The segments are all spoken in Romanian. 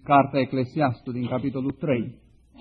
Cartea Eclesiastului, din capitolul 3.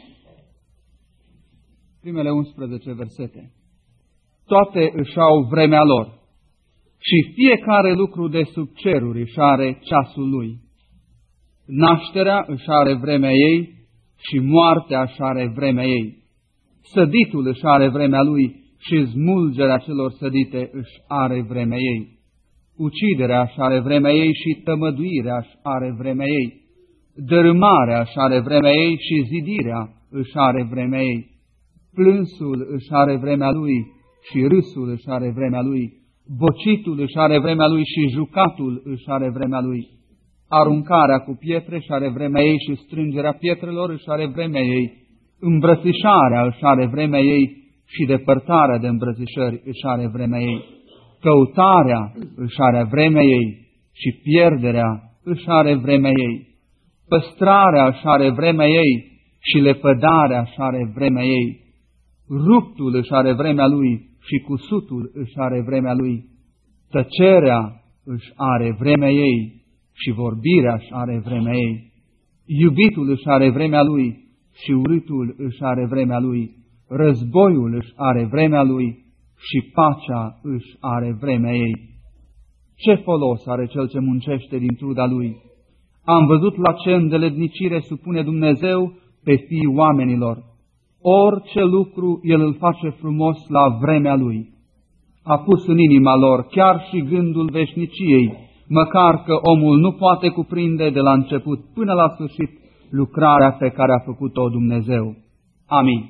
Primele 11 versete. Toate își au vremea lor și fiecare lucru de sub ceruri își are ceasul lui. Nașterea își are vremea ei și moartea își are vremea ei. Săditul își are vremea lui și smulgerea celor sădite își are vremea ei. Uciderea își are vremea ei și tămăduirea își are vremea ei. Dărâmarea își are vremea ei și zidirea își are vremea ei. Plânsul își are vremea lui și râsul își are vremea lui. Bocitul își are vremea lui și jucatul își are vremea lui. Aruncarea cu pietre își are vremea ei și strângerea pietrelor își are vremea ei. Îmbrățișarea își are vremea ei și depărtarea de îmbrățișări își are vremea ei. Căutarea își are vremea ei și pierderea își are vremea ei. Păstrarea își are vremea ei și lepădarea își are vremea ei. Ruptul își are vremea lui și cusutul își are vremea lui. Tăcerea își are vremea ei și vorbirea își are vremea ei. Iubitul își are vremea lui și urâtul își are vremea lui. Războiul își are vremea lui și pacea își are vremea ei. Ce folos are cel ce muncește din truda lui? Am văzut la ce îndeletnicire supune Dumnezeu pe fiii oamenilor. Orice lucru El îl face frumos la vremea lui. A pus în inima lor chiar și gândul veșniciei, măcar că omul nu poate cuprinde de la început până la sfârșit lucrarea pe care a făcut-o Dumnezeu. Amin.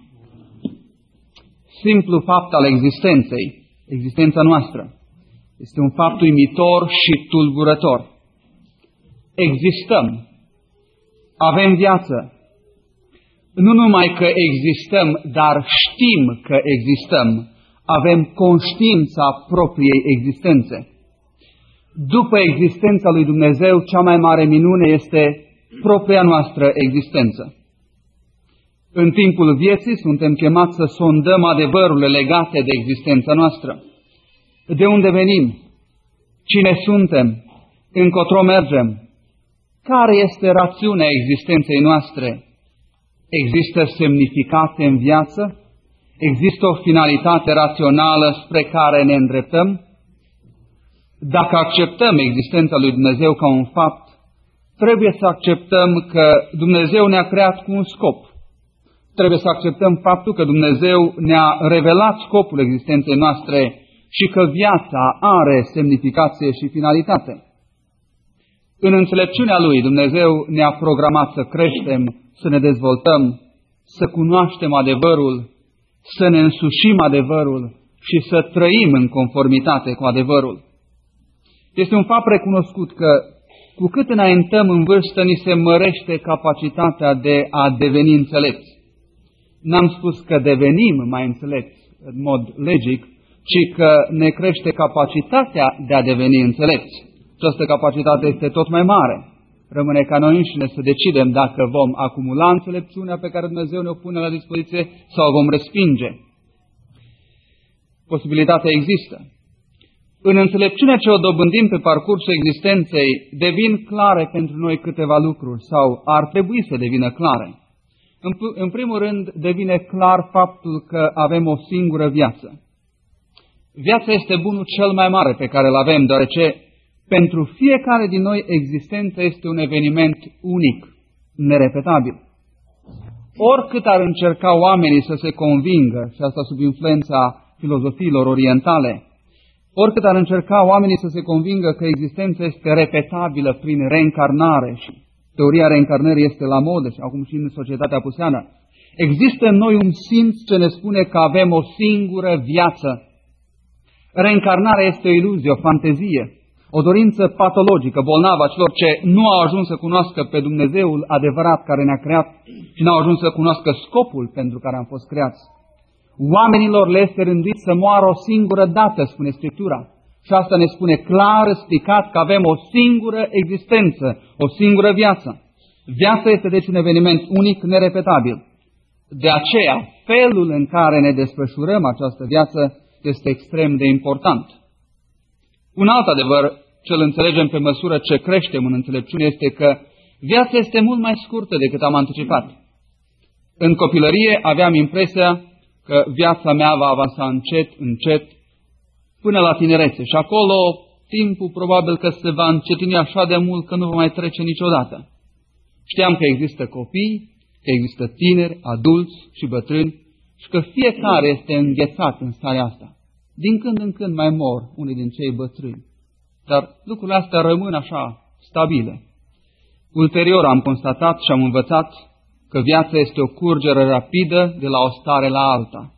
Simplu fapt al existenței, existența noastră, este un fapt uimitor și tulburător. Existăm, avem viață. Nu numai că existăm, dar știm că existăm. Avem conștiința propriei existențe. După existența lui Dumnezeu, cea mai mare minune este propria noastră existență. În timpul vieții suntem chemați să sondăm adevărurile legate de existența noastră. De unde venim? Cine suntem? Încotro mergem? Care este rațiunea existenței noastre? Există semnificate în viață? Există o finalitate rațională spre care ne îndreptăm? Dacă acceptăm existența lui Dumnezeu ca un fapt, trebuie să acceptăm că Dumnezeu ne-a creat cu un scop. Trebuie să acceptăm faptul că Dumnezeu ne-a revelat scopul existenței noastre și că viața are semnificație și finalitate. În înțelepciunea Lui, Dumnezeu ne-a programat să creștem, să ne dezvoltăm, să cunoaștem adevărul, să ne însușim adevărul și să trăim în conformitate cu adevărul. Este un fapt recunoscut că cu cât înaintăm în vârstă, ni se mărește capacitatea de a deveni înțelepți. N-am spus că devenim mai înțelepți în mod logic, ci că ne crește capacitatea de a deveni înțelepți. Această capacitate este tot mai mare. Rămâne ca noi înșine să decidem dacă vom acumula înțelepciunea pe care Dumnezeu ne-o pune la dispoziție sau o vom respinge. Posibilitatea există. În înțelepciunea ce o dobândim pe parcursul existenței, devin clare pentru noi câteva lucruri sau ar trebui să devină clare. În primul rând, devine clar faptul că avem o singură viață. Viața este bunul cel mai mare pe care îl avem, deoarece pentru fiecare din noi existența este un eveniment unic, nerepetabil. Oricât ar încerca oamenii să se convingă, și asta sub influența filozofiilor orientale, oricât ar încerca oamenii să se convingă că existența este repetabilă prin reîncarnare și teoria reîncarnării este la modă și acum și în societatea puseană, există în noi un simț ce ne spune că avem o singură viață. Reîncarnarea este o iluzie, o fantezie, o dorință patologică, bolnavă a celor ce nu au ajuns să cunoască pe Dumnezeul adevărat care ne-a creat și n-au ajuns să cunoască scopul pentru care am fost creați. Oamenilor le este rânduit să moară o singură dată, spune Scriptura. Și asta ne spune clar, explicat, că avem o singură existență, o singură viață. Viața este deci un eveniment unic, nerepetabil. De aceea, felul în care ne desfășurăm această viață este extrem de important. Un alt adevăr ce îl înțelegem pe măsură ce creștem în înțelepciune este că Viața este mult mai scurtă decât am anticipat. În copilărie aveam impresia că viața mea va avansa încet, încet, până la tinerețe. Și acolo timpul probabil că se va încetini așa de mult că nu va mai trece niciodată. Știam că există copii, că există tineri, adulți și bătrâni și că fiecare este înghețat în starea asta. Din când în când mai mor unii din cei bătrâni, dar lucrurile astea rămân așa, stabile. Ulterior am constatat și am învățat că viața este o curgere rapidă de la o stare la alta.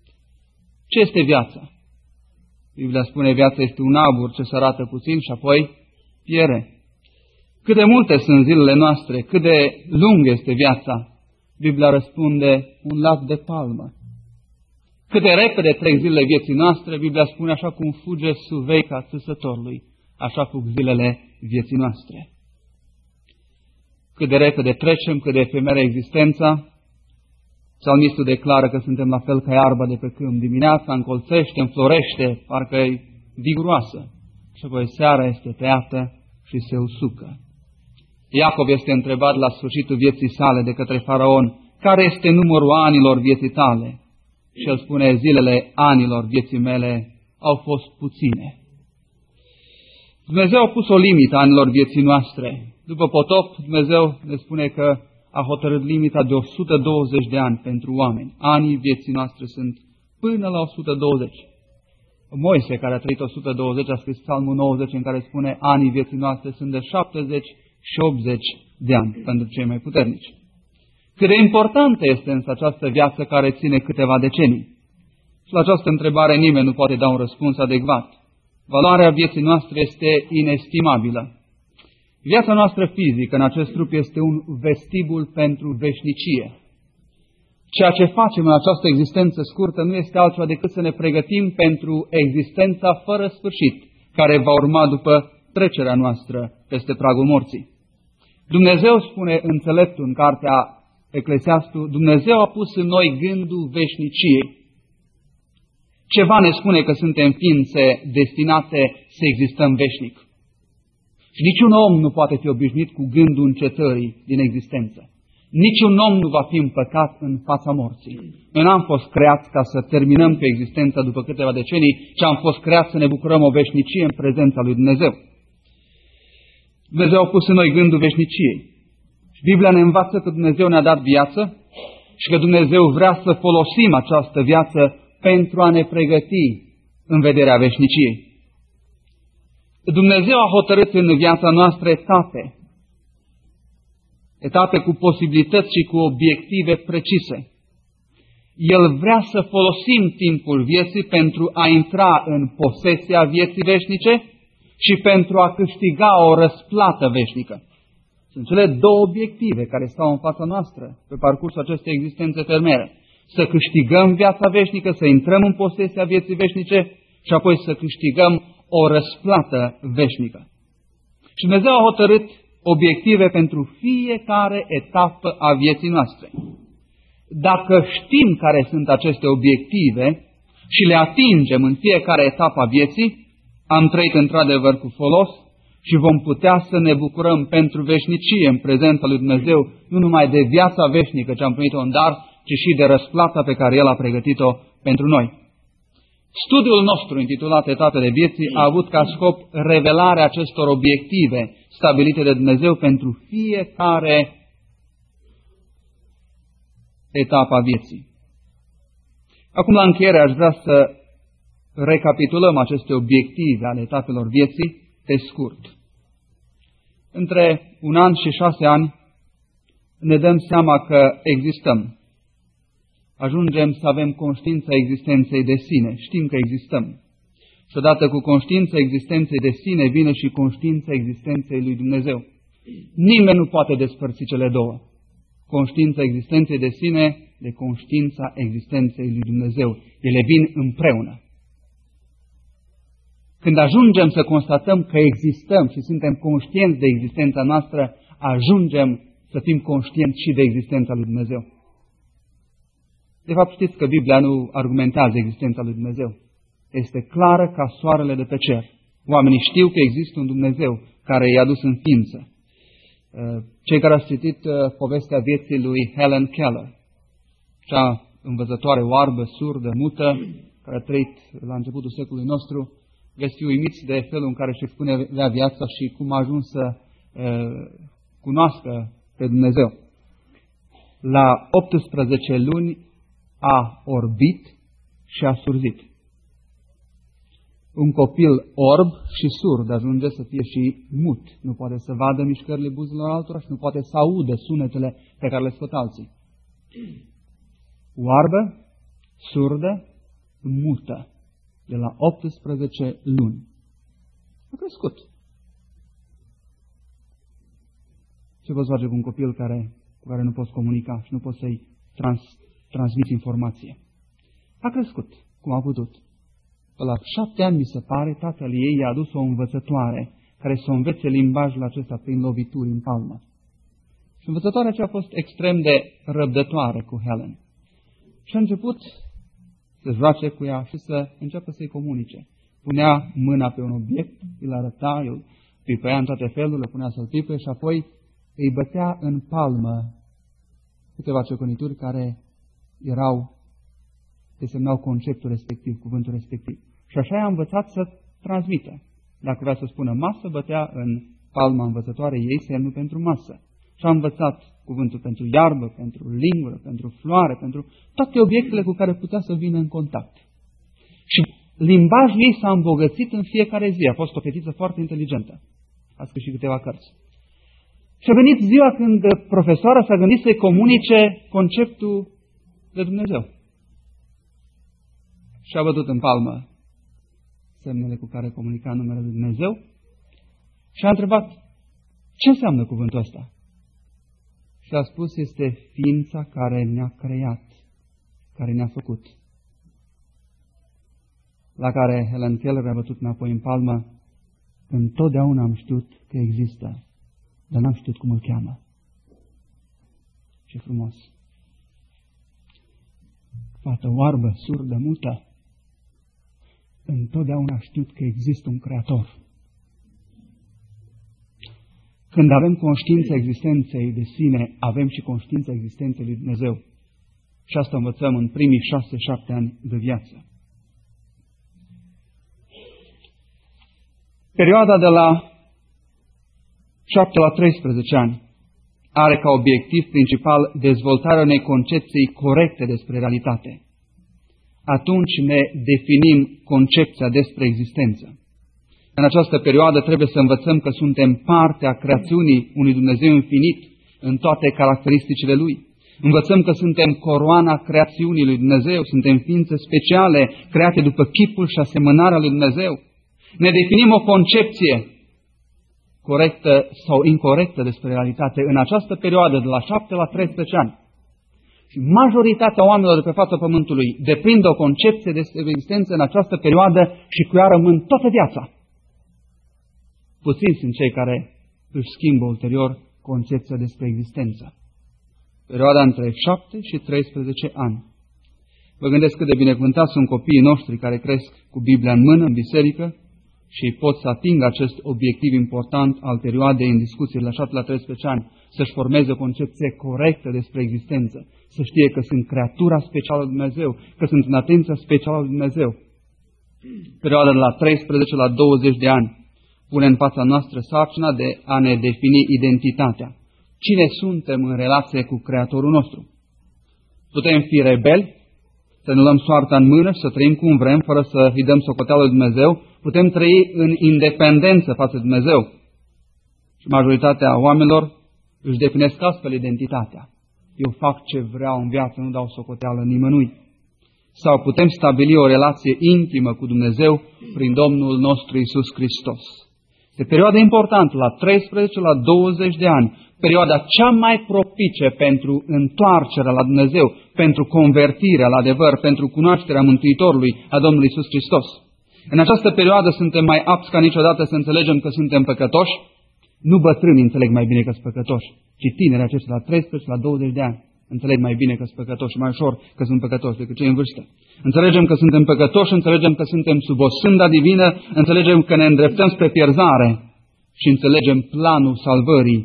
Ce este viața? Biblia spune, viața este un abur ce se arată puțin și apoi pierde. Cât de multe sunt zilele noastre, cât de lungă este viața, Biblia răspunde, un lac de palmă. Cât de repede trec zilele vieții noastre, Biblia spune, așa cum fuge suveica țâsătorului, așa fug zilele vieții noastre. Cât de repede trecem, cât de efemeră existența. Psalmistul declară că suntem la fel ca iarba de pe câmp. Dimineața încolțește, înflorește, parcă e viguroasă. Și apoi seara este tăiată și se usucă. Iacov este întrebat la sfârșitul vieții sale de către faraon, care este numărul anilor vieții tale? Și el spune, zilele anilor vieții mele au fost puține. Dumnezeu a pus o limită anilor vieții noastre. După potop, Dumnezeu ne spune că a hotărât limita de 120 de ani pentru oameni. Anii vieții noastre sunt până la 120. Moise, care a trăit 120, a scris Psalmul 90, în care spune anii vieții noastre sunt de 70 și 80 de ani pentru cei mai puternici. Cât de importantă este însă această viață care ține câteva decenii? Și la această întrebare nimeni nu poate da un răspuns adecvat. Valoarea vieții noastre este inestimabilă. Viața noastră fizică în acest trup este un vestibul pentru veșnicie. Ceea ce facem în această existență scurtă nu este altceva decât să ne pregătim pentru existența fără sfârșit, care va urma după trecerea noastră peste pragul morții. Dumnezeu, spune înțeleptul în cartea Eclesiastul, Dumnezeu a pus în noi gândul veșniciei. Ceva ne spune că suntem ființe destinate să existăm veșnic. Și niciun om nu poate fi obișnuit cu gândul încetării din existență. Niciun om nu va fi împăcat în fața morții. Noi n-am fost creați ca să terminăm cu existența după câteva decenii, ci am fost creați să ne bucurăm o veșnicie în prezența lui Dumnezeu. Dumnezeu a pus în noi gândul veșniciei. Și Biblia ne învață că Dumnezeu ne-a dat viață și că Dumnezeu vrea să folosim această viață pentru a ne pregăti în vederea veșniciei. Dumnezeu a hotărât în viața noastră etape cu posibilități și cu obiective precise. El vrea să folosim timpul vieții pentru a intra în posesia vieții veșnice și pentru a câștiga o răsplată veșnică. Sunt cele două obiective care stau în fața noastră pe parcursul acestei existențe termene. Să câștigăm viața veșnică, să intrăm în posesia vieții veșnice și apoi să câștigăm o răsplată veșnică. Și Dumnezeu a hotărât obiective pentru fiecare etapă a vieții noastre. Dacă știm care sunt aceste obiective și le atingem în fiecare etapă a vieții, am trăit într-adevăr cu folos și vom putea să ne bucurăm pentru veșnicie în prezența lui Dumnezeu, nu numai de viața veșnică ce am primit-o în dar, ci și de răsplata pe care El a pregătit-o pentru noi. Studiul nostru, intitulat Etapele vieții, a avut ca scop revelarea acestor obiective stabilite de Dumnezeu pentru fiecare etapă a vieții. Acum, la încheiere, aș vrea să recapitulăm aceste obiective ale etapelor vieții pe scurt. Între 1 an și 6 ani ne dăm seama că existăm. Ajungem să avem conștiința existenței de sine. Știm că existăm. Și odată cu conștiința existenței de sine vine și conștiința existenței lui Dumnezeu. Nimeni nu poate despărți cele două. Conștiința existenței de sine de conștiința existenței lui Dumnezeu. Ele vin împreună. Când ajungem să constatăm că existăm și suntem conștienți de existența noastră, ajungem să fim conștienți și de existența lui Dumnezeu. De fapt, știți că Biblia nu argumentează existența lui Dumnezeu. Este clară ca soarele de pe cer. Oamenii știu că există un Dumnezeu care i-a dus în ființă. Cei care au citit povestea vieții lui Helen Keller, cea învățătoare oarbă, surdă, mută, care a trăit la începutul secolului nostru, veți fi uimiți de felul în care își expunea viața și cum a ajuns să cunoască pe Dumnezeu. La 18 luni a orbit și a surzit. Un copil orb și surd ajunge să fie și mut. Nu poate să vadă mișcările buzilor altora și nu poate să audă sunetele pe care le scot alții. Oarbă, surdă, mută. De la 18 luni. A crescut. Ce poți face cu un copil cu care nu poți comunica și nu poți să-i transmiți informație? A crescut, cum a putut. La 7 ani, mi se pare, tatăl ei i-a adus o învățătoare care să învețe limbajul acesta prin lovituri în palmă. Și învățătoarea aceea a fost extrem de răbdătoare cu Helen. Și a început să joace cu ea și să înceapă să-i comunice. Punea mâna pe un obiect, îl arăta, îl pipăia în toate felurile, punea să-l pipe și apoi îi bătea în palmă câteva ciocănituri care desemnau conceptul respectiv, cuvântul respectiv. Și așa a învățat să transmită. Dacă vrea să spună masă, bătea în palma învățătoarei ei semnul pentru masă. Și a învățat cuvântul pentru iarbă, pentru lingură, pentru floare, pentru toate obiectele cu care putea să vină în contact. Și limbajul ei s-a îmbogățit în fiecare zi. A fost o fetiță foarte inteligentă. A scris și câteva cărți. Și a venit ziua când profesoara s-a gândit să-i comunice conceptul de Dumnezeu. Și a văzut în palmă semnele cu care comunica numele lui Dumnezeu și a întrebat: ce înseamnă cuvântul ăsta? Și a spus: este ființa care ne-a creat, care ne-a făcut. La care Helen Keller a bătut înapoi în palmă: întotdeauna am știut că există, dar n-am știut cum îl cheamă. Ce frumos! Fată oarbă, surdă, mută, întotdeauna a știut că există un Creator. Când avem conștiința existenței de sine, avem și conștiința existenței lui Dumnezeu. Și asta învățăm în primii 6-7 ani de viață. Perioada de la 7 la 13 ani are ca obiectiv principal dezvoltarea unei concepții corecte despre realitate. Atunci ne definim concepția despre existență. În această perioadă trebuie să învățăm că suntem parte a creațiunii unui Dumnezeu infinit în toate caracteristicile Lui. Învățăm că suntem coroana creațiunii lui Dumnezeu, suntem ființe speciale create după chipul și asemănarea lui Dumnezeu. Ne definim o concepție corectă sau incorectă despre realitate în această perioadă de la 7 la 13 ani. Și majoritatea oamenilor de pe fața Pământului deprind o concepție despre existență în această perioadă și cu ea rămân toată viața. Puțini sunt cei care își schimbă ulterior concepția despre existență. Perioada între 7 și 13 ani. Vă gândesc cât de binecuvântați sunt copiii noștri care cresc cu Biblia în mână, în biserică, și pot să atingă acest obiectiv important al perioadei în discuție la 7 la 13 ani, să-și formeze o concepție corectă despre existență, să știe că sunt creatura specială lui Dumnezeu, că sunt în atenția specială lui Dumnezeu. Perioada de la 13 la 20 de ani pune în fața noastră sarcina de a ne defini identitatea. Cine suntem în relație cu Creatorul nostru? Putem fi rebeli, să ne luăm soarta în mână și să trăim cum vrem, fără să îi dăm socoteală lui Dumnezeu. Putem trăi în independență față de Dumnezeu. Și majoritatea oamenilor își definesc astfel identitatea. Eu fac ce vreau în viață, nu dau socoteală nimănui. Sau putem stabili o relație intimă cu Dumnezeu prin Domnul nostru Iisus Hristos. Este perioada importantă, la 13 la 20 de ani, perioada cea mai propice pentru întoarcerea la Dumnezeu, pentru convertirea la adevăr, pentru cunoașterea Mântuitorului a Domnului Iisus Hristos. În această perioadă suntem mai apți ca niciodată să înțelegem că suntem păcătoși. Nu bătrânii înțeleg mai bine că sunt păcătoși, ci tinerii aceștia la 13 la 20 de ani înțeleg mai bine că sunt păcătoși și mai ușor că sunt păcătoși decât cei în vârstă. Înțelegem că suntem păcătoși, înțelegem că suntem sub o sânda divină, înțelegem că ne îndreptăm spre pierzare și înțelegem planul salvării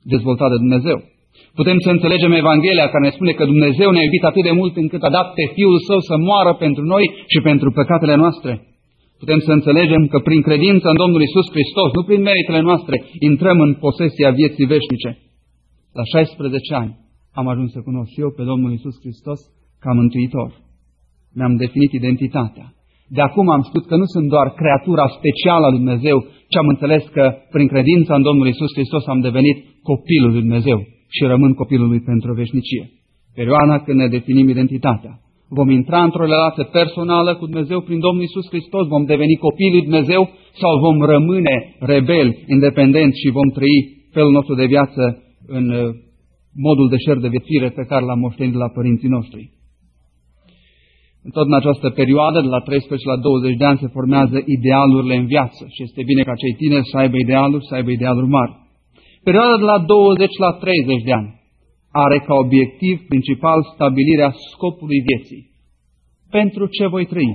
dezvoltat de Dumnezeu. Putem să înțelegem Evanghelia care ne spune că Dumnezeu ne-a iubit atât de mult încât a dat pe Fiul Său să moară pentru noi și pentru păcatele noastre. Putem să înțelegem că prin credință în Domnul Iisus Hristos, nu prin meritele noastre, intrăm în posesia vieții veșnice. La 16 ani am ajuns să cunosc și eu pe Domnul Iisus Hristos ca mântuitor. Mi-am definit identitatea. De acum am știut că nu sunt doar creatura specială a lui Dumnezeu, ci am înțeles că prin credința în Domnul Iisus Hristos am devenit copilul lui Dumnezeu și rămân copilul lui pentru o veșnicie. Perioada când ne definim identitatea. Vom intra într-o relație personală cu Dumnezeu prin Domnul Iisus Hristos, vom deveni copii lui Dumnezeu sau vom rămâne rebeli, independenți și vom trăi felul nostru de viață în modul deșert de viețuire pe care l-am moștenit de la părinții noștri. Tot în această perioadă, de la 13 la 20 de ani, se formează idealurile în viață și este bine ca cei tineri să aibă idealuri, să aibă idealuri mari. Perioada de la 20 la 30 de ani are ca obiectiv principal stabilirea scopului vieții. Pentru ce voi trăi?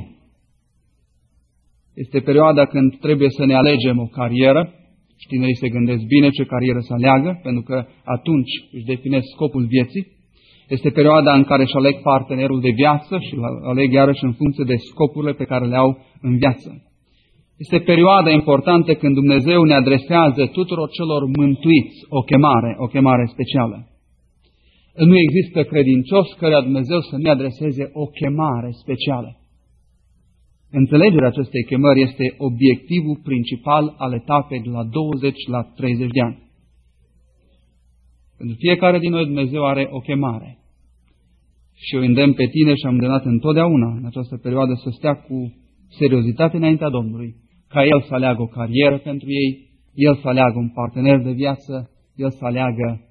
Este perioada când trebuie să ne alegem o carieră și tinerii se gândesc bine ce carieră să aleagă, pentru că atunci își definesc scopul vieții. Este perioada în care își aleg partenerul de viață și îl aleg iarăși în funcție de scopurile pe care le au în viață. Este perioada importantă când Dumnezeu ne adresează tuturor celor mântuiți o chemare specială. Nu există credincios căruia Dumnezeu să ne adreseze o chemare specială. Înțelegerea acestei chemări este obiectivul principal al etapei de la 20 la 30 de ani. Pentru fiecare din noi Dumnezeu are o chemare. Și eu îndemn pe tine și am îndemnat întotdeauna în această perioadă să stea cu seriozitate înaintea Domnului, ca El să aleagă o carieră pentru ei, El să aleagă un partener de viață, El să aleagă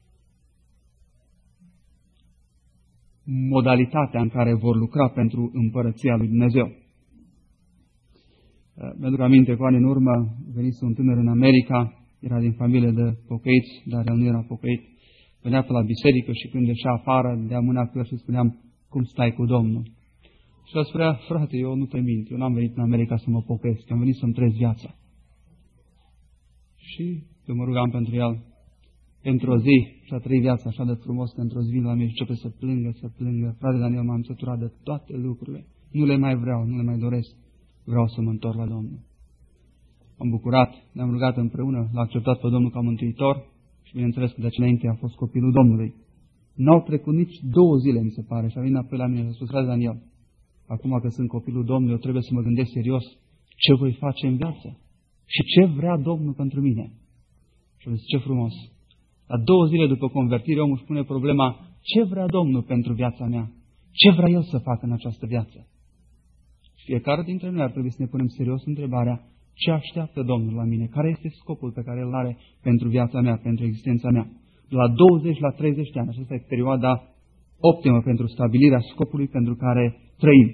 modalitatea în care vor lucra pentru împărăția lui Dumnezeu. Mi-aduc aminte cu ani în urmă, venise un tânăr în America, era din familie de pocăiți, dar el nu era pocăit. Venea pe la biserică și când ieșea afară, dea mâna cu el și spuneam, cum stai cu Domnul? Și el spunea, frate, eu nu te mint, eu n-am venit în America să mă pocăiesc, am venit să-mi trăiesc viața. Și eu mă rugam pentru el. Într-o zi și-a trăit viața așa de frumos, că într-o zi vine la mine și începe să plângă. Frate Daniel, m-am săturat de toate lucrurile. Nu le mai vreau, nu le mai doresc. Vreau să mă întorc la Domnul. Am bucurat, ne-am rugat împreună, l-a acceptat pe Domnul ca mântuitor și bineînțeles că de aceea înainte a fost copilul Domnului. N-au trecut nici 2 zile, mi se pare, și a venit apoi la mine și a spus, frate Daniel, acum că sunt copilul Domnului, eu trebuie să mă gândesc serios ce voi face în viață și ce vrea Domnul pentru mine. Și am zis, ce frumos. La 2 zile după convertire, omul își pune problema, ce vrea Domnul pentru viața mea? Ce vrea El să facă în această viață? Fiecare dintre noi ar trebui să ne punem serios întrebarea, ce așteaptă Domnul la mine? Care este scopul pe care îl are pentru viața mea, pentru existența mea? De la 20 la 30 de ani, aceasta este perioada optimă pentru stabilirea scopului pentru care trăim.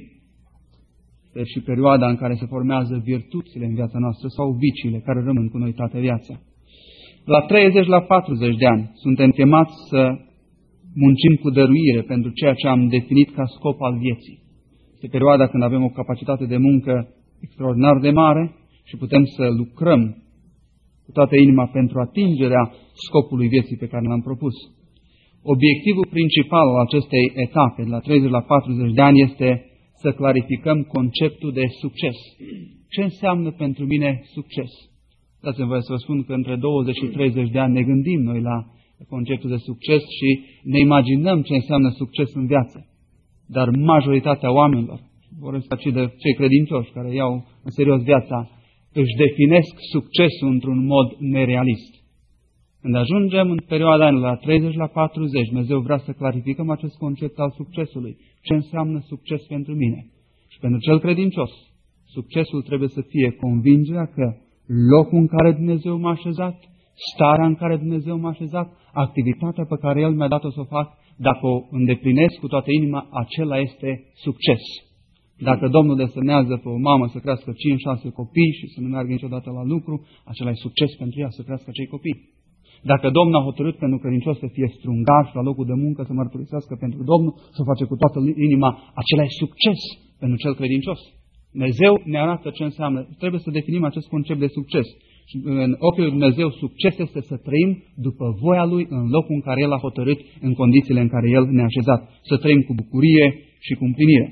Este și perioada în care se formează virtuțile în viața noastră sau viciile care rămân cu noi toată viața. La 30 la 40 de ani suntem chemați să muncim cu dăruire pentru ceea ce am definit ca scop al vieții. Este perioada când avem o capacitate de muncă extraordinar de mare și putem să lucrăm cu toată inima pentru atingerea scopului vieții pe care l-am propus. Obiectivul principal al acestei etape, de la 30 la 40 de ani, este să clarificăm conceptul de succes. Ce înseamnă pentru mine succes? Dați-mi voie să vă spun că între 20 și 30 de ani ne gândim noi la conceptul de succes și ne imaginăm ce înseamnă succes în viață. Dar majoritatea oamenilor, vorbesc aici de cei credincioși care iau în serios viața, își definesc succesul într-un mod nerealist. Când ajungem în perioada anilor la 30 la 40, Dumnezeu vrea să clarificăm acest concept al succesului. Ce înseamnă succes pentru mine? Și pentru cel credincios, succesul trebuie să fie convingerea că locul în care Dumnezeu m-a așezat, starea în care Dumnezeu m-a așezat, activitatea pe care El mi-a dat-o să o fac, dacă o îndeplinesc cu toată inima, acela este succes. Dacă Domnul desemnează pe o mamă să crească 5-6 copii și să nu meargă niciodată la lucru, acela e succes pentru ea să crească acei copii. Dacă Domnul a hotărât pentru credincios să fie strungaș la locul de muncă, să mărturisească pentru Domnul, să o face cu toată inima, acela e succes pentru cel credincios. Dumnezeu ne arată ce înseamnă. Trebuie să definim acest concept de succes. Și în ochiul lui Dumnezeu succes este să trăim după voia Lui în locul în care El a hotărât, în condițiile în care El ne-a așezat. Să trăim cu bucurie și cu împlinire.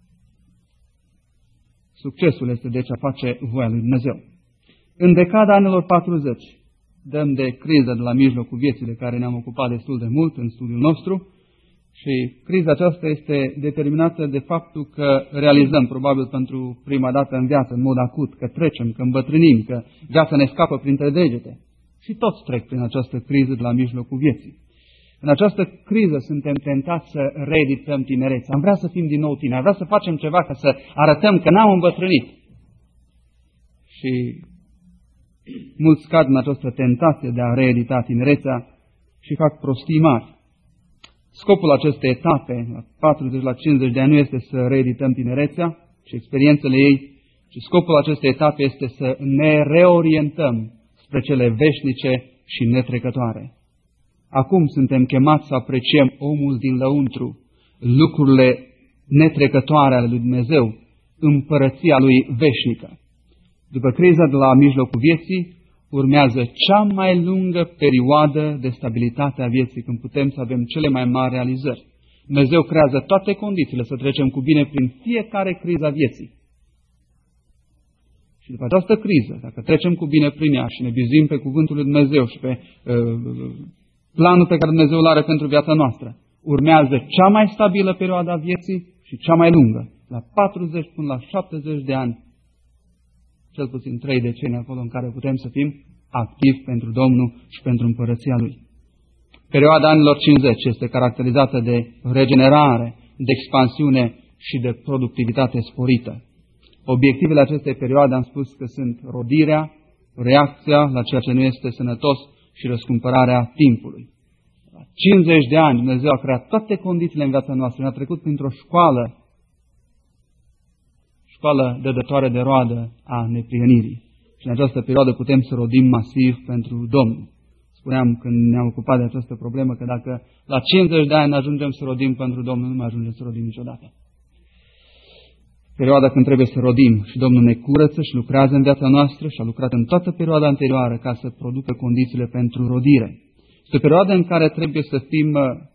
Succesul este deci a face voia lui Dumnezeu. În decada anilor 40, dăm de criza de la mijlocul vieții de care ne-am ocupat destul de mult în studiul nostru, și criza aceasta este determinată de faptul că realizăm, probabil pentru prima dată în viață, în mod acut, că trecem, că îmbătrânim, că viața ne scapă printre degete. Și toți trec prin această criză de la mijlocul vieții. În această criză suntem tentați să reedităm tinerețea. Am vrea să fim din nou tineri, am vrea să facem ceva ca să arătăm că n-am îmbătrânit. Și mulți cad în această tentație de a reedita tinerețea și fac prostii mari. Scopul acestei etape, la 40 la 50 de ani, nu este să reedităm tinerețea și experiențele ei, ci scopul acestei etape este să ne reorientăm spre cele veșnice și netrecătoare. Acum suntem chemați să apreciem omul din lăuntru, lucrurile netrecătoare ale lui Dumnezeu, împărăția lui veșnică. După criza de la mijlocul vieții, urmează cea mai lungă perioadă de stabilitate a vieții, când putem să avem cele mai mari realizări. Dumnezeu creează toate condițiile să trecem cu bine prin fiecare criză a vieții. Și după această criză, dacă trecem cu bine prin ea și ne bizuim pe cuvântul lui Dumnezeu și pe planul pe care Dumnezeu îl are pentru viața noastră, urmează cea mai stabilă perioadă a vieții și cea mai lungă, la 40 până la 70 de ani, cel puțin 3 decenii acolo în care putem să fim activi pentru Domnul și pentru împărăția Lui. Perioada anilor 50 este caracterizată de regenerare, de expansiune și de productivitate sporită. Obiectivele acestei perioade am spus că sunt rodirea, reacția la ceea ce nu este sănătos și răscumpărarea timpului. La 50 de ani Dumnezeu a creat toate condițiile în viața noastră, ne-a trecut printr-o școală dădătoare de roadă a neprihănirii. Și în această perioadă putem să rodim masiv pentru Domnul. Spuneam când ne-am ocupat de această problemă că dacă la 50 de ani ajungem să rodim pentru Domnul, nu mai ajungem să rodim niciodată. Perioada când trebuie să rodim și Domnul ne curăță și lucrează în viața noastră și a lucrat în toată perioada anterioară ca să producă condițiile pentru rodire. Este o perioadă în care trebuie să fim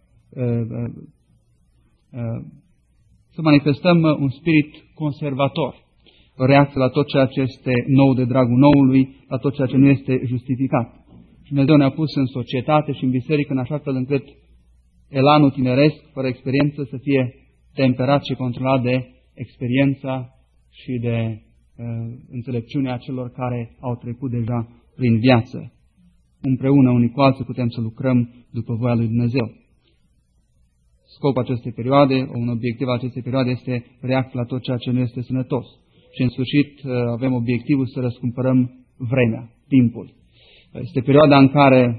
să manifestăm un spirit conservator, o reacție la tot ceea ce este nou de dragul noului, la tot ceea ce nu este justificat. Și Dumnezeu ne-a pus în societate și în biserică în așa fel încât elanul tineresc, fără experiență, să fie temperat și controlat de experiența și de înțelepciunea celor care au trecut deja prin viață. Împreună, unii cu alții, putem să lucrăm după voia lui Dumnezeu. Scopul acestei perioade, un obiectiv al acestei perioade este reacția la tot ceea ce nu este sănătos. Și în sfârșit avem obiectivul să răscumpărăm vremea, timpul. Este perioada în care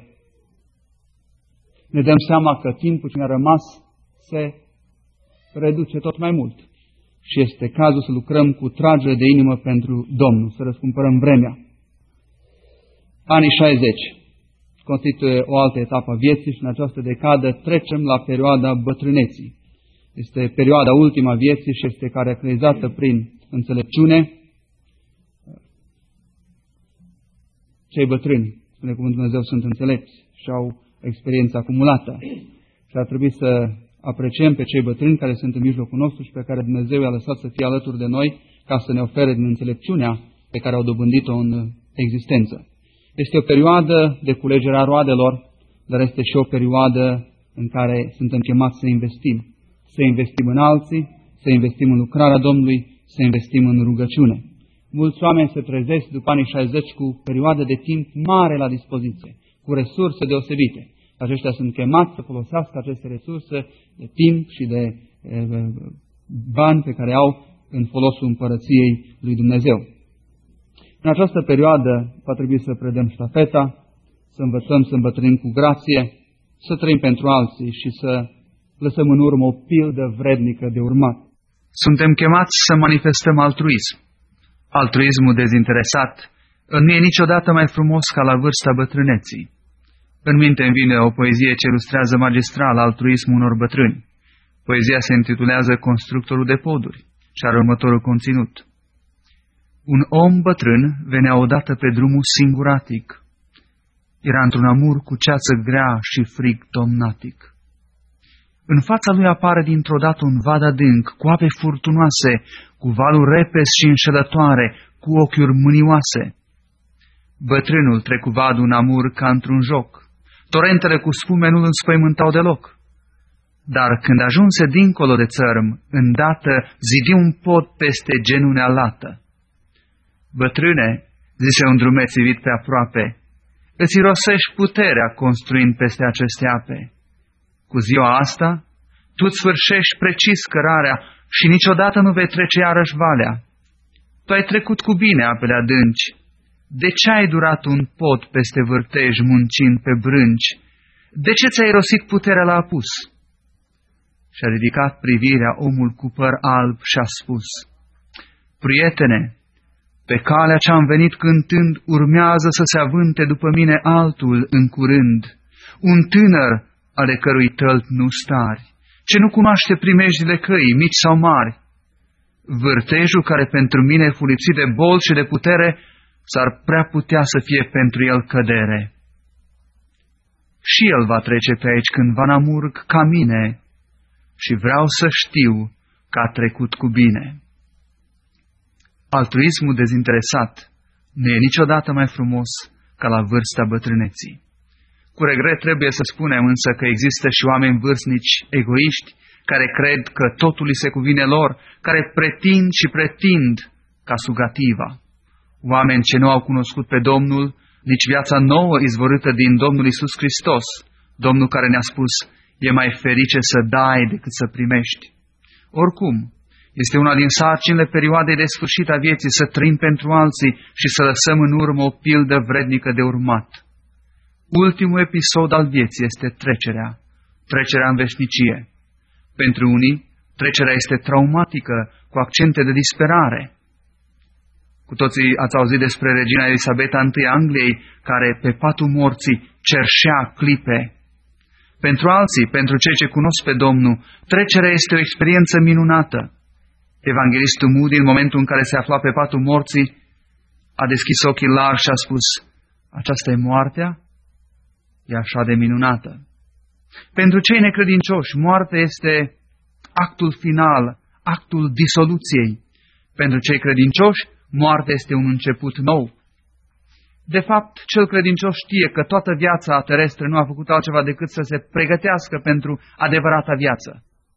ne dăm seama că timpul ce ne-a rămas se reduce tot mai mult. Și este cazul să lucrăm cu tragere de inimă pentru Domnul, să răscumpărăm vremea. Anii 60 constituie o altă etapă a vieții și în această decadă trecem la perioada bătrâneții. Este perioada ultimă a vieții și este caracterizată prin înțelepciune. Cei bătrâni, spune cuvântul Dumnezeu, sunt înțelepți și au experiență acumulată. Și ar trebui să apreciem pe cei bătrâni care sunt în mijlocul nostru și pe care Dumnezeu i-a lăsat să fie alături de noi ca să ne ofere din înțelepciunea pe care au dobândit-o în existență. Este o perioadă de culegere a roadelor, dar este și o perioadă în care suntem chemați să investim. Să investim în alții, să investim în lucrarea Domnului, să investim în rugăciune. Mulți oameni se trezesc după anii 60 cu perioade de timp mare la dispoziție, cu resurse deosebite. Aceștia sunt chemați să folosească aceste resurse de timp și de bani pe care au în folosul împărăției lui Dumnezeu. În această perioadă va trebui să predăm ștafeta, să învățăm să îmbătrânim cu grație, să trăim pentru alții și să lăsăm în urmă o pildă vrednică de urmat. Suntem chemați să manifestăm altruism. Altruismul dezinteresat nu e niciodată mai frumos ca la vârsta bătrâneții. În minte îmi vine o poezie ce ilustrează magistral altruismul unor bătrâni. Poezia se intitulează Constructorul de poduri și are următorul conținut. Un om bătrân venea odată pe drumul singuratic. Era într-un amur cu ceață grea și frig tomnatic. În fața lui apare dintr-o dată un vad adânc, cu ape furtunoase, cu valuri repezi și înșelătoare, cu ochiuri mânioase. Bătrânul trecu vadul în amur ca într-un joc. Torentele cu spume nu îl înspăimântau deloc. Dar când ajunse dincolo de țărm, îndată zidi un pod peste genunea lată. Bătrâne, zise un drumeț ivit pe aproape, îți irosești puterea construind peste aceste ape. Cu ziua asta, tu-ți sfârșești precis cărarea și niciodată nu vei trece iarăși valea. Tu ai trecut cu bine apele adânci. De ce ai durat un pod peste vârtej muncind pe brânci? De ce ți-ai irosit puterea la apus? Și-a ridicat privirea omul cu păr alb și-a spus, prietene, pe calea ce-am venit cântând urmează să se avânte după mine altul în curând, un tânăr ale cărui tălpi nu stari, ce nu cunoaște primejdile căii, mici sau mari. Vârtejul care pentru mine fu lipsit de bol și de putere, s-ar prea putea să fie pentru el cădere. Și el va trece pe aici cândva în amurg ca mine și vreau să știu că a trecut cu bine. Altruismul dezinteresat nu e niciodată mai frumos ca la vârsta bătrâneții. Cu regret trebuie să spunem însă că există și oameni vârstnici egoiști care cred că totul li se cuvine lor, care pretind ca sugativa. Oameni ce nu au cunoscut pe Domnul, nici viața nouă izvorâtă din Domnul Iisus Hristos, Domnul care ne-a spus, e mai ferice să dai decât să primești. Oricum, este una din sarcinile perioadei de sfârșit a vieții să trăim pentru alții și să lăsăm în urmă o pildă vrednică de urmat. Ultimul episod al vieții este trecerea în veșnicie. Pentru unii, trecerea este traumatică, cu accente de disperare. Cu toții ați auzit despre regina Elisabeta I Angliei, care pe patul morții cerșea clipe. Pentru alții, pentru cei ce cunosc pe Domnul, trecerea este o experiență minunată. Evanghelistul Moody, în momentul în care se afla pe patul morții, a deschis ochii largi și a spus, aceasta e moartea? E așa de minunată. Pentru cei necredincioși, moartea este actul final, actul disoluției. Pentru cei credincioși, moartea este un început nou. De fapt, cel credincios știe că toată viața terestră nu a făcut altceva decât să se pregătească pentru adevărata viață.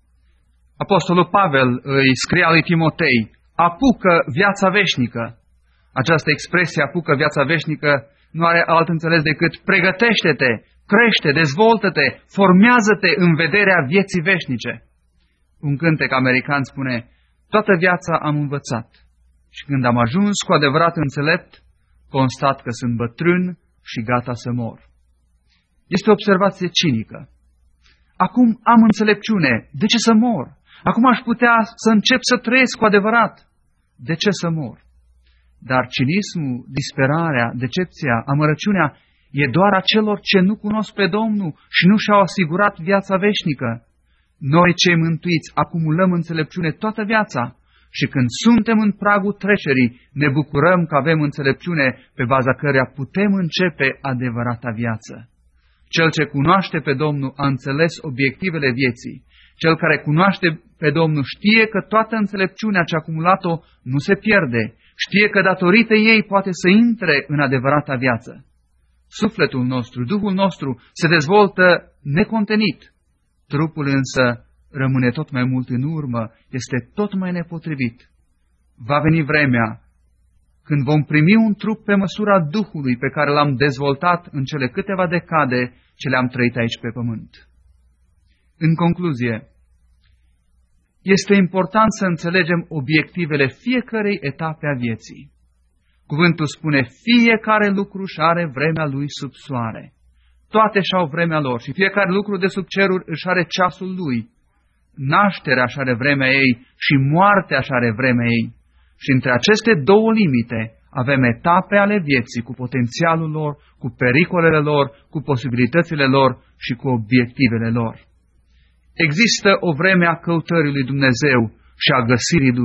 Apostolul Pavel îi scria lui Timotei, apucă viața veșnică. Această expresie, apucă viața veșnică, nu are alt înțeles decât pregătește-te, crește, dezvoltă-te, formează-te în vederea vieții veșnice. Un cântec american spune, toată viața am învățat și când am ajuns cu adevărat înțelept, constat că sunt bătrân și gata să mor. Este o observație cinică. Acum am înțelepciune, de ce să mor? Acum aș putea să încep să trăiesc cu adevărat. De ce să mor? Dar cinismul, disperarea, decepția, amărăciunea e doar a celor ce nu cunosc pe Domnul și nu și-au asigurat viața veșnică. Noi cei mântuiți acumulăm înțelepciune toată viața și când suntem în pragul trecerii, ne bucurăm că avem înțelepciune pe baza căreia putem începe adevărata viață. Cel ce cunoaște pe Domnul a înțeles obiectivele vieții. Cel care cunoaște pe Domnul știe că toată înțelepciunea ce a acumulat-o nu se pierde. Știe că datorită ei poate să intre în adevărata viață. Sufletul nostru, Duhul nostru se dezvoltă necontenit. Trupul însă rămâne tot mai mult în urmă, este tot mai nepotrivit. Va veni vremea când vom primi un trup pe măsura Duhului pe care l-am dezvoltat în cele câteva decade ce le-am trăit aici pe pământ. În concluzie, este important să înțelegem obiectivele fiecărei etape a vieții. Cuvântul spune, fiecare lucru și are vremea lui sub soare. Toate și-au vremea lor și fiecare lucru de sub ceruri își are ceasul lui. Nașterea și are vremea ei și moartea și are vremea ei. Și între aceste două limite avem etape ale vieții cu potențialul lor, cu pericolele lor, cu posibilitățile lor și cu obiectivele lor. Există o vreme a căutării lui Dumnezeu și a găsirii Lui,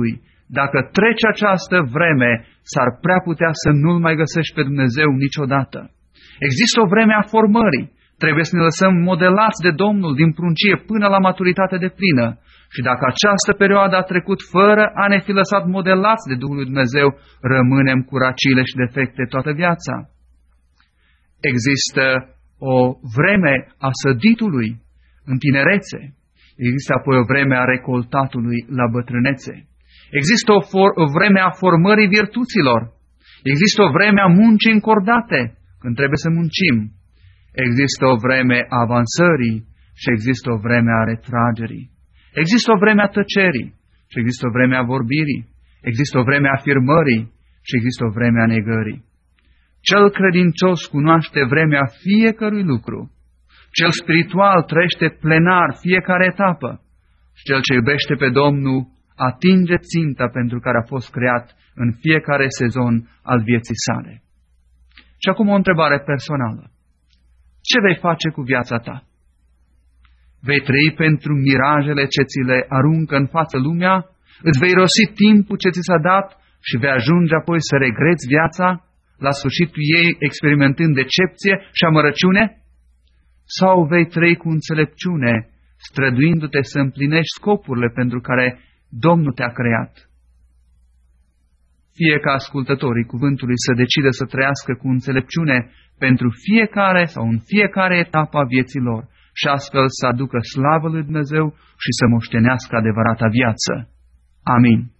dacă trece această vreme, s-ar prea putea să nu-L mai găsești pe Dumnezeu niciodată. Există o vreme a formării. Trebuie să ne lăsăm modelați de Domnul din pruncie până la maturitate deplină. Și dacă această perioadă a trecut fără a ne fi lăsat modelați de Duhul lui Dumnezeu, rămânem cu racile și defecte toată viața. Există o vreme a săditului în tinerețe. Există apoi o vreme a recoltatului la bătrânețe. Există o vreme a formării virtuților. Există o vreme a muncii încordate, când trebuie să muncim. Există o vreme a avansării și există o vreme a retragerii. Există o vreme a tăcerii și există o vreme a vorbirii. Există o vreme a afirmării și există o vreme a negării. Cel credincios cunoaște vremea fiecărui lucru. Cel spiritual trăiește plenar fiecare etapă. Și cel ce iubește pe Domnul atinge ținta pentru care a fost creat în fiecare sezon al vieții sale. Și acum o întrebare personală. Ce vei face cu viața ta? Vei trăi pentru mirajele ce ți le aruncă în față lumea? Îți vei rosi timpul ce ți s-a dat și vei ajunge apoi să regreți viața, la sfârșitul ei experimentând decepție și amărăciune? Sau vei trăi cu înțelepciune, străduindu-te să împlinești scopurile pentru care Domnul te-a creat? Fie ca ascultătorii cuvântului să decidă să trăiască cu înțelepciune pentru fiecare sau în fiecare etapă a vieții lor și astfel să aducă slavă lui Dumnezeu și să moștenească adevărata viață. Amin.